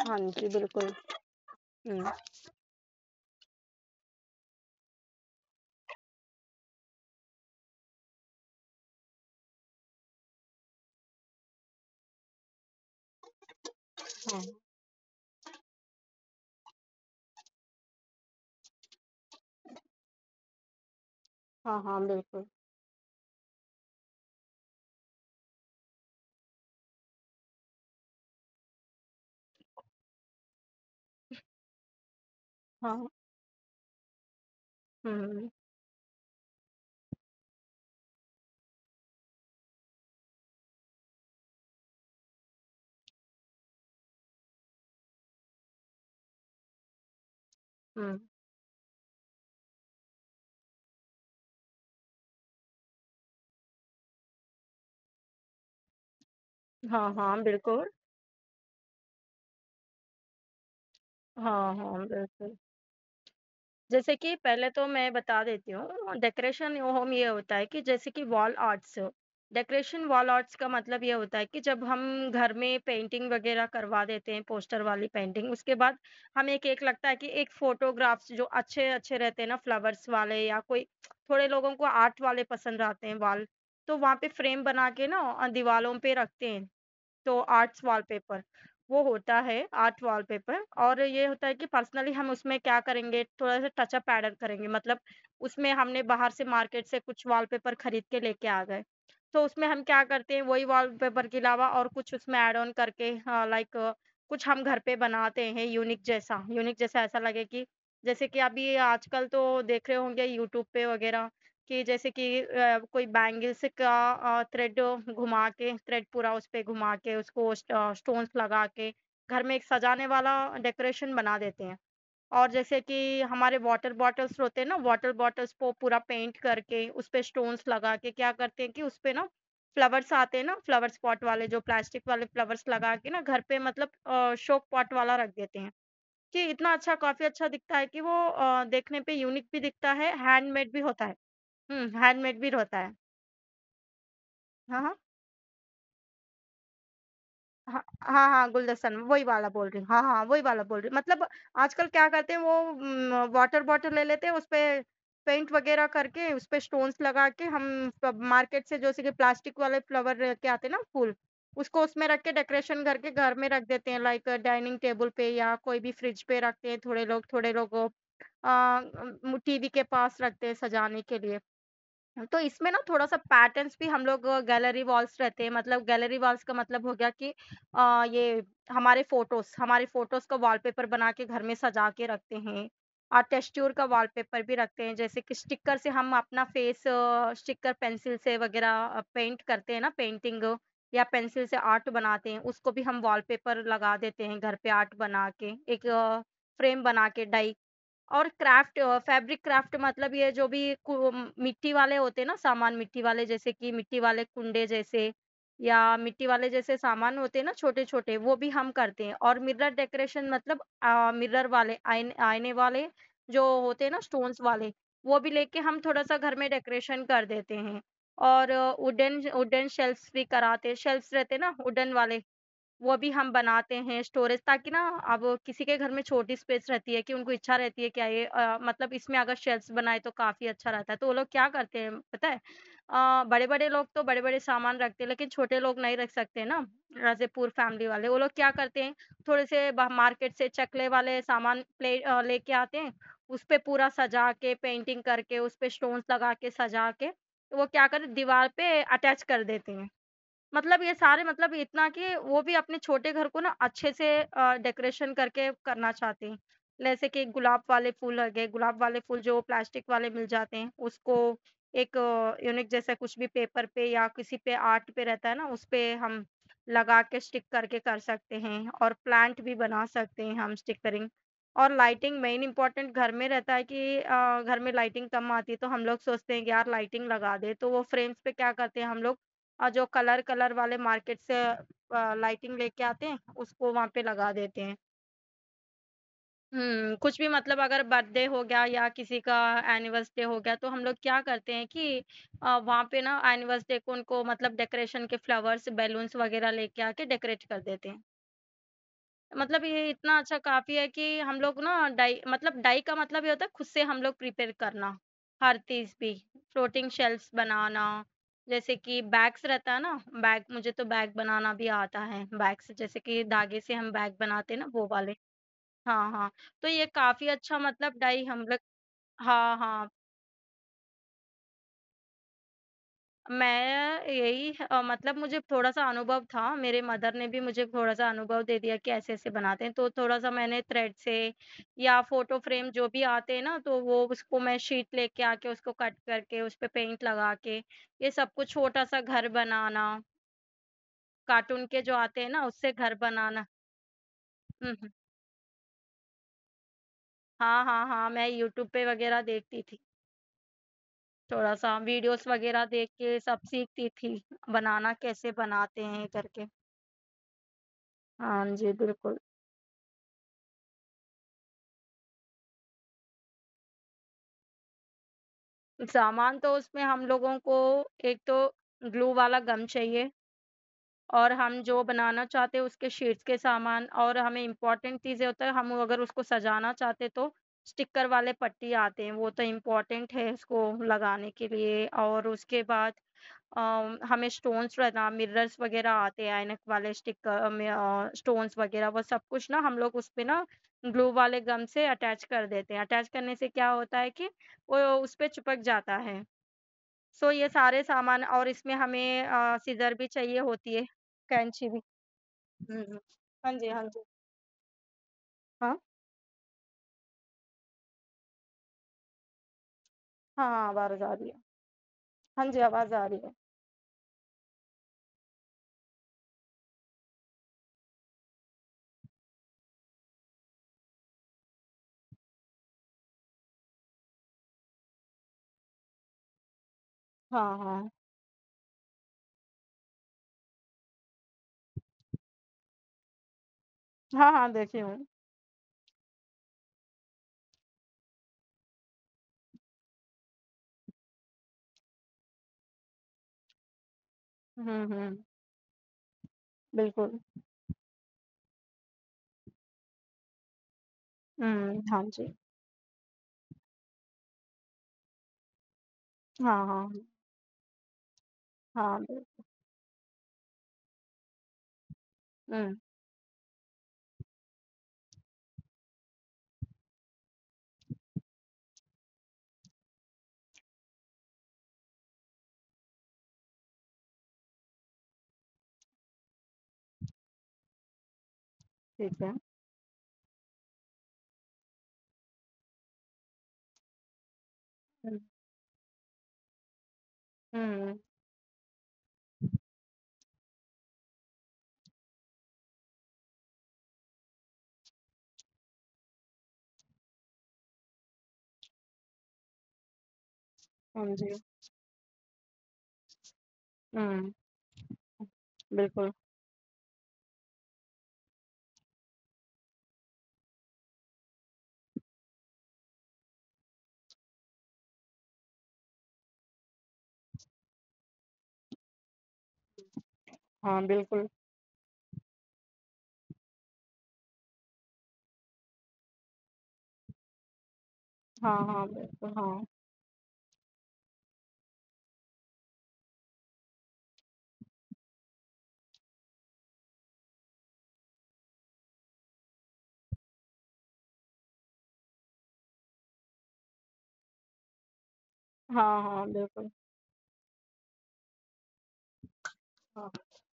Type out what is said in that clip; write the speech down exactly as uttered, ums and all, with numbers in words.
हाँ जी, बिल्कुल। हुँ। हाँ। हाँ, हाँ, बिल्कुल। हाँ। हुँ, हुँ। हाँ, हाँ, बिल्कुल। हाँ, हाँ, बिल्कुल। जैसे कि पहले तो मैं बता देती हूँ, डेकोरेशन होम ये होता है कि जैसे कि wall arts, decoration wall arts का मतलब ये होता है कि जब हम घर में पेंटिंग वगैरह करवा देते हैं, पोस्टर वाली पेंटिंग, उसके बाद हमें एक एक लगता है कि एक फोटोग्राफ्स जो अच्छे अच्छे रहते हैं ना, फ्लावर्स वाले या कोई थोड़े लोगों को आर्ट वाले पसंद आते हैं वाल, तो वहाँ पे फ्रेम बना के ना अ, दीवारों पे रखते हैं। तो आर्ट्स वॉलपेपर, वो होता है आर्ट वॉलपेपर। और ये होता है कि पर्सनली हम उसमें क्या करेंगे, थोड़ा-सा टचअप ऐड करेंगे, मतलब उसमें हमने बाहर से मार्केट से कुछ वॉलपेपर खरीद के लेके आ गए। तो उसमें हम क्या करते हैं, वही वॉलपेपर के अलावा और कुछ उसमें ऐड ऑन करके हाँ, लाइक कुछ हम घर पे बनाते हैं यूनिक जैसा, यूनिक जैसा ऐसा लगे कि जैसे कि अभी आजकल तो देख रहे होंगे यूट्यूब पे वगैरह कि जैसे कि अ, कोई बैंगल्स का अ, थ्रेड घुमा के, थ्रेड पूरा उस पे घुमा के उसको स्ट अ, स्टोन्स लगा के घर में एक सजाने वाला डेकोरेशन बना देते हैं। और जैसे कि हमारे वाटर बॉटल्स होते हैं ना, वाटर बॉटल्स को पूरा पेंट करके उस पे स्टोन्स लगा के क्या करते हैं कि उस पे ना फ्लावर्स आते हैं ना, फ्लावर पॉट वाले जो प्लास्टिक वाले फ्लावर्स लगा के ना घर पे, मतलब अ, शो पॉट वाला रख देते हैं। कि इतना अच्छा, काफ़ी अच्छा दिखता है कि वो अ, देखने पे यूनिक भी दिखता है, हैंडमेड भी होता है। हुँ, हैंडमेड भी होता है। हाँ, हाँ। हाँ, हाँ, हाँ, गुलदस्ता वही वाला बोल रही हूँ। हाँ, हाँ, वही वाला बोल रही हूँ। मतलब आजकल क्या करते हैं वो उम, वाटर बॉटल ले लेते हैं, उसपे पेंट वगैरह करके, उसपे स्टोन्स लगा के हम प मार्केट से जैसे कि प्लास्टिक वाले फ्लावर के आते हैं ना फूल, उसको उसमें रख के डेकोरेशन करके घर में रख देते हैं, लाइक डाइनिंग टेबल पे या कोई भी फ्रिज पे रखते हैं। थोड़े लोग थोड़े लोग अ, उम, टीवी के पास रखते हैं सजाने के लिए। तो इसमें ना थोड़ा-सा पैटर्न्स भी हम लोग गैलरी वॉल्स रहते हैं, मतलब गैलरी वॉल्स का मतलब हो गया कि अ, ये हमारे फ़ोटोज़ हमारे फ़ोटोज़ का वॉलपेपर बना के घर में सजा के रखते हैं। और टेक्सचर का वॉलपेपर भी रखते हैं, जैसे कि स्टिकर से हम अपना फेस अ, स्टिकर पेंसिल से वगैरह अ, पेंट करते हैं ना, पेंटिंग या पेंसिल से आर्ट बनाते हैं, उसको भी हम वॉलपेपर लगा देते हैं घर पे आर्ट बना के, एक अ, फ्रेम बना के डाई। और क्राफ्ट अ, फैब्रिक क्राफ्ट मतलब ये जो भी कु मिट्टी वाले होते हैं ना सामान, मिट्टी वाले जैसे कि मिट्टी वाले कुंडे जैसे या मिट्टी वाले जैसे सामान होते हैं ना छोटे-छोटे, वो भी हम करते हैं। और मिरर डेकोरेशन मतलब अ, मिरर वाले आईन आईने वाले जो होते हैं ना स्टोन्स वाले, वो भी लेके हम थोड़ा-सा घर में डेकोरेशन कर देते हैं। और वुडन वुडन शेल्फ्स भी कराते हैं, शेल्फ्स रहते हैं ना वुडन वाले, वो भी हम बनाते हैं स्टोरेज, ताकि ना अब किसी के घर में छोटी स्पेस रहती है कि उनको इच्छा रहती है क्या ये अ, मतलब इसमें अगर शेल्फ्स बनाए तो काफ़ी अच्छा रहता है। तो वो लोग क्या करते हैं पता है? अ, बड़े-बड़े लोग तो बड़े-बड़े सामान रखते हैं, लेकिन छोटे लोग नहीं रख सकते ना, एज़ ए पूर फैमिली वाले। वो लोग क्या करते हैं, थोड़े से ब मार्केट से चकले वाले सामान प्ले अ, लेके आते हैं, उसपे पूरा सजा के पेंटिंग करके, उसपे स्टोन्स लगा के सजा के, तो वो क्या करते दीवार पे अटैच कर देते हैं। मतलब ये सारे, मतलब इतना कि वो भी अपने छोटे घर को ना अच्छे से अ, डेकोरेशन करके करना चाहते हैं। जैसे कि गुलाब वाले फूल हो गए, गुलाब वाले फूल जो प्लास्टिक वाले मिल जाते हैं, उसको एक यूनिक जैसा कुछ भी पेपर पे या किसी पे आर्ट पे रहता है ना, उसपे हम लगा के स्टिक करके कर सकते हैं। और प्लांट भी बना सकते हैं हम स्टिकरिंग। और लाइटिंग मेन इम्पोर्टेंट घर में रहता है कि अ, घर में लाइटिंग कम आती है, तो हम लोग सोचते हैं कि यार लाइटिंग लगा दें, तो वो फ्रेम्स पे क्या करते हैं हम लोग अ, जो कलर कलर वाले मार्केट से अ, लाइटिंग लेके आते हैं, उसको वहाँ पे लगा देते हैं। हुँ, कुछ भी मतलब अगर बर्थडे हो गया या किसी का एनिवर्सरी हो गया, तो हम लोग क्या करते हैं कि अ, वहाँ पे ना एनिवर्सरी को उनको मतलब डेकोरेशन के फ्लावर्स, बैलून्स वगैरह लेके आके डेकोरेट कर देते हैं। मतलब ये इतना अच्छा काफ़ी है कि हम लोग ना डाई मतलब डाई का मतलब ये होता है खुद से हम लोग प्रिपेयर करना, हर चीज़ भी। फ्लोटिंग शेल्फ्स बनाना, जैसे कि बैग्स रहता है ना, बैग मुझे तो बैग बनाना भी आता है, बैग्स जैसे कि धागे से हम बैग बनाते हैं ना वो वाले। हाँ, हाँ। तो ये काफ़ी अच्छा मतलब डाई हम लोग हाँ, हाँ। मैं यही अ, मतलब मुझे थोड़ा-सा अनुभव था, मेरे मदर ने भी मुझे थोड़ा-सा अनुभव दे दिया कि ऐसे-ऐसे बनाते हैं, तो थोड़ा-सा मैंने थ्रेड से या फ़ोटो फ्रेम जो भी आते हैं ना, तो वो उसको मैं शीट लेके आके उसको कट करके, उस पे पेंट लगा के, ये सब कुछ छोटा-सा घर बनाना, कार्टून के जो आते हैं ना, उससे घर बनाना। हुँ, हुँ। हाँ, हाँ, हाँ, मैं यूट्यूब पे वगैरह देखती थी, थोड़ा-सा वीडियोज़ वगैरह देख के सब सीखती थी, बनाना कैसे बनाते हैं करके। हाँ जी, बिल्कुल। सामान तो उसमें हम लोगों को एक तो ग्लू वाला गम चाहिए और हम जो बनाना चाहते हैं उसके शीट्स के सामान और हमें इम्पोर्टेंट चीज़ें होता है हम अगर उसको सजाना चाहते तो स्टिकर वाले पट्टी आते हैं वो तो इम्पोर्टेंट है उसको लगाने के लिए और उसके बाद अ, हमें स्टोन्स रहना मिरर्स वगैरह आते हैं ऐनक वाले स्टिकर में अ, स्टोन्स वगैरह वो सब कुछ ना हम लोग उसपे ना ग्लू वाले गम से अटैच कर देते हैं। अटैच करने से क्या होता है कि वो उस पे चिपक जाता है। सो ये सारे सामान और इसमें हमें अ, सीज़र भी चाहिए होती है, कैंची भी। हुँ, हुँ। हाँ जी, हाँ जी। हाँ? हाँ, हाँ, आवाज़ आ रही है। हाँ जी, आवाज़ आ रही है। हाँ, हाँ। हाँ, हाँ, देखी हूँ। हुँ, हुँ। बिल्कुल। हुँ, हाँ जी। हाँ, हाँ। हाँ, बिल्कुल। हुँ, ठीक है। हुँ, हुँ, हाँ जी। हुँ, बिल्कुल। हाँ, बिल्कुल। हाँ, हाँ, बिल्कुल, हाँ। हाँ, हाँ, बिल्कुल। हाँ।